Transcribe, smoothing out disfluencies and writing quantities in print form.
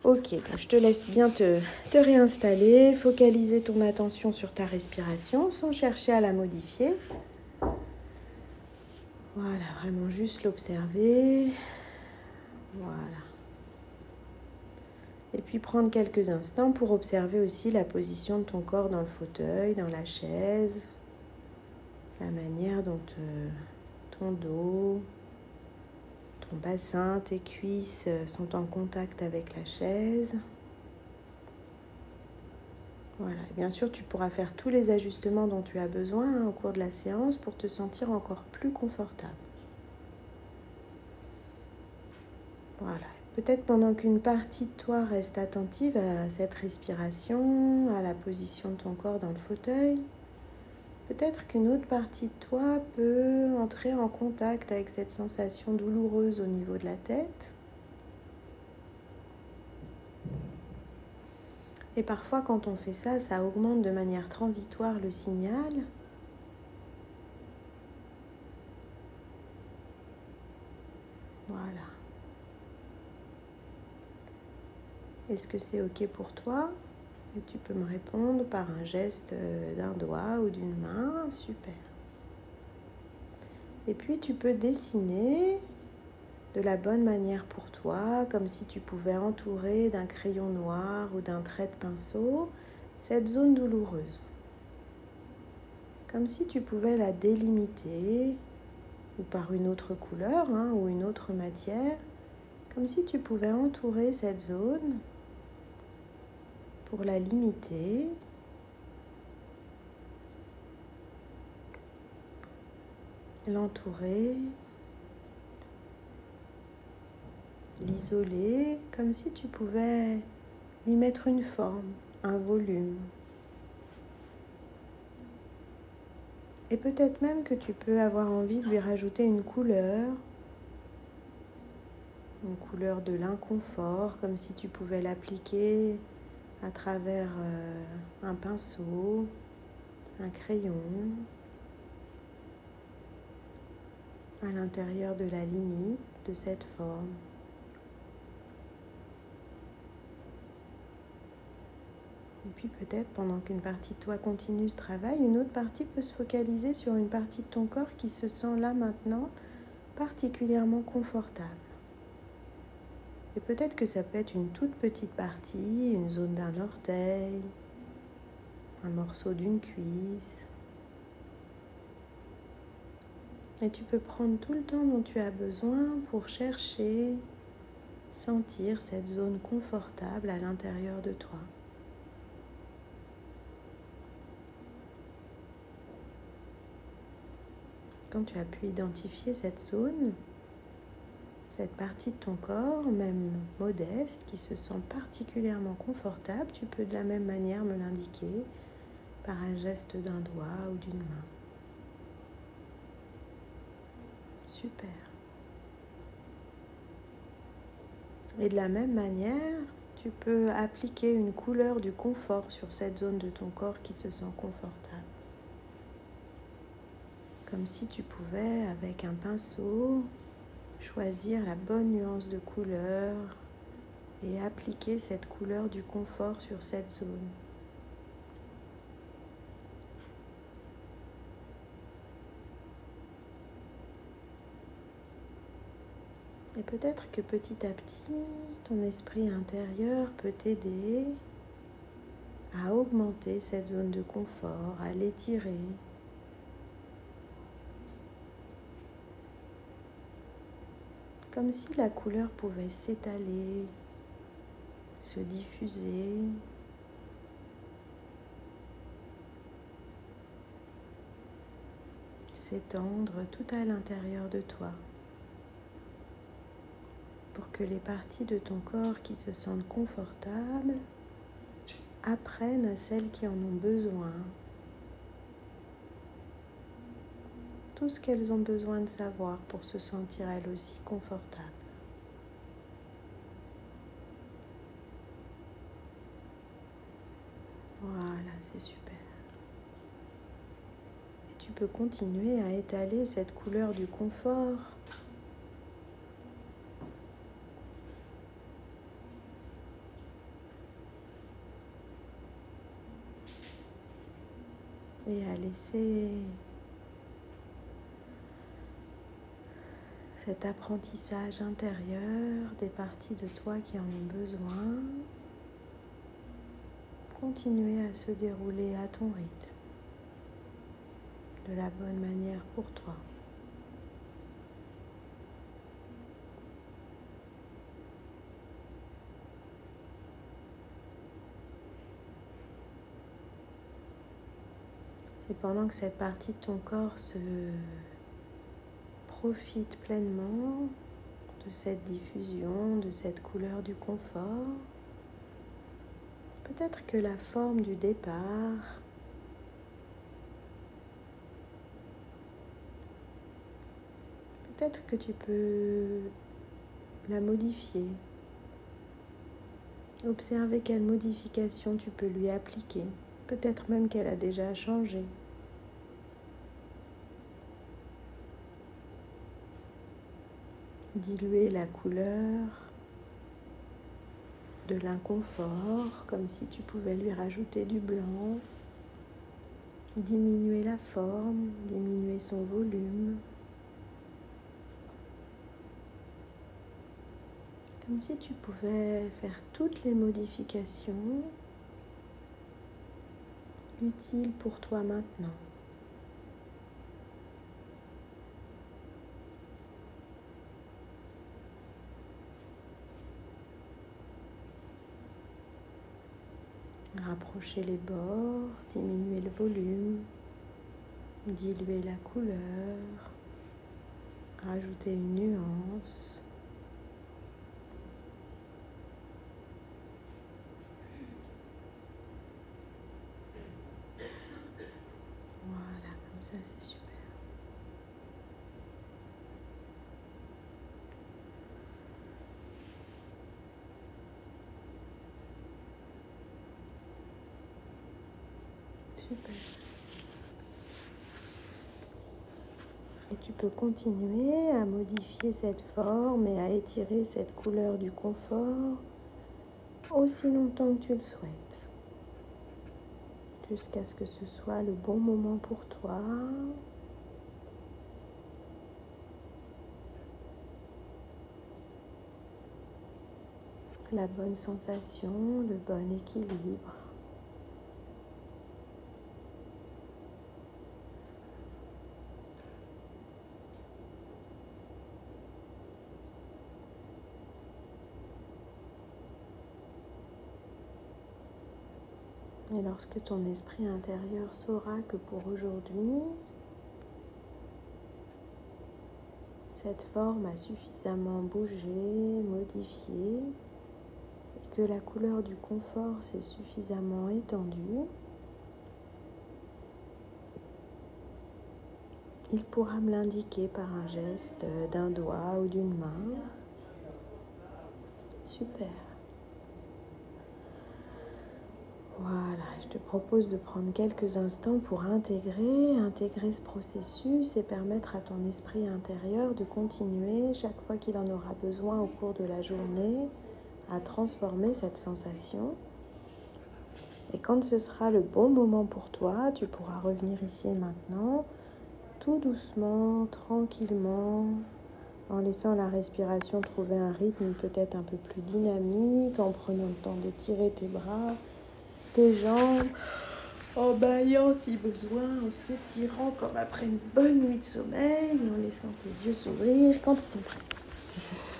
Ok, donc je te laisse bien te réinstaller, focaliser ton attention sur ta respiration sans chercher à la modifier. Voilà, vraiment juste l'observer. Voilà. Et puis prendre quelques instants pour observer aussi la position de ton corps dans le fauteuil, dans la chaise, la manière dont ton dos, ton bassin, tes cuisses sont en contact avec la chaise. Voilà, et bien sûr, tu pourras faire tous les ajustements dont tu as besoin au cours de la séance pour te sentir encore plus confortable. Voilà, peut-être pendant qu'une partie de toi reste attentive à cette respiration, à la position de ton corps dans le fauteuil, peut-être qu'une autre partie de toi peut entrer en contact avec cette sensation douloureuse au niveau de la tête. Et parfois, quand on fait ça, ça augmente de manière transitoire le signal. Voilà. Est-ce que c'est OK pour toi? Et tu peux me répondre par un geste d'un doigt ou d'une main. Super. Et puis, tu peux dessiner de la bonne manière pour toi, comme si tu pouvais entourer d'un crayon noir ou d'un trait de pinceau cette zone douloureuse. Comme si tu pouvais la délimiter, ou par une autre couleur ou une autre matière, comme si tu pouvais entourer cette zone pour la limiter. L'entourer, l'isoler, comme si tu pouvais lui mettre une forme, un volume. Et peut-être même que tu peux avoir envie de lui rajouter une couleur de l'inconfort, comme si tu pouvais l'appliquer à travers un pinceau, un crayon, à l'intérieur de la limite de cette forme. Et puis peut-être, pendant qu'une partie de toi continue ce travail, une autre partie peut se focaliser sur une partie de ton corps qui se sent là maintenant particulièrement confortable. Et peut-être que ça peut être une toute petite partie, une zone d'un orteil, un morceau d'une cuisse. Et tu peux prendre tout le temps dont tu as besoin pour chercher, sentir cette zone confortable à l'intérieur de toi. Quand tu as pu identifier cette zone, cette partie de ton corps, même modeste, qui se sent particulièrement confortable, tu peux de la même manière me l'indiquer par un geste d'un doigt ou d'une main. Super. Et de la même manière, tu peux appliquer une couleur du confort sur cette zone de ton corps qui se sent confortable. Comme si tu pouvais, avec un pinceau, choisir la bonne nuance de couleur et appliquer cette couleur du confort sur cette zone. Et peut-être que petit à petit, ton esprit intérieur peut t'aider à augmenter cette zone de confort, à l'étirer. Comme si la couleur pouvait s'étaler, se diffuser, s'étendre tout à l'intérieur de toi, pour que les parties de ton corps qui se sentent confortables apprennent à celles qui en ont besoin tout ce qu'elles ont besoin de savoir pour se sentir elles aussi confortables. Voilà, c'est super. Et tu peux continuer à étaler cette couleur du confort et à laisser cet apprentissage intérieur des parties de toi qui en ont besoin continuer à se dérouler à ton rythme, de la bonne manière pour toi. Et pendant que cette partie de ton corps se profite pleinement de cette diffusion, de cette couleur du confort, peut-être que la forme du départ peut-être que tu peux la modifier. Observer quelle modification tu peux lui appliquer. Peut-être même qu'elle a déjà changé. Diluer la couleur de l'inconfort, comme si tu pouvais lui rajouter du blanc. Diminuer la forme, diminuer son volume. Comme si tu pouvais faire toutes les modifications utiles pour toi maintenant. Rapprocher les bords, diminuer le volume, diluer la couleur, rajouter une nuance. Voilà, comme ça c'est super. Super. Et tu peux continuer à modifier cette forme et à étirer cette couleur du confort aussi longtemps que tu le souhaites. Jusqu'à ce que ce soit le bon moment pour toi. La bonne sensation, le bon équilibre. Et lorsque ton esprit intérieur saura que pour aujourd'hui, cette forme a suffisamment bougé, modifié, et que la couleur du confort s'est suffisamment étendue, il pourra me l'indiquer par un geste d'un doigt ou d'une main. Super. Voilà, je te propose de prendre quelques instants pour intégrer ce processus et permettre à ton esprit intérieur de continuer chaque fois qu'il en aura besoin au cours de la journée à transformer cette sensation. Et quand ce sera le bon moment pour toi, tu pourras revenir ici et maintenant, tout doucement, tranquillement, en laissant la respiration trouver un rythme peut-être un peu plus dynamique, en prenant le temps d'étirer tes bras, tes jambes, en bâillant si besoin, en s'étirant comme après une bonne nuit de sommeil, en laissant tes yeux s'ouvrir quand ils sont prêts.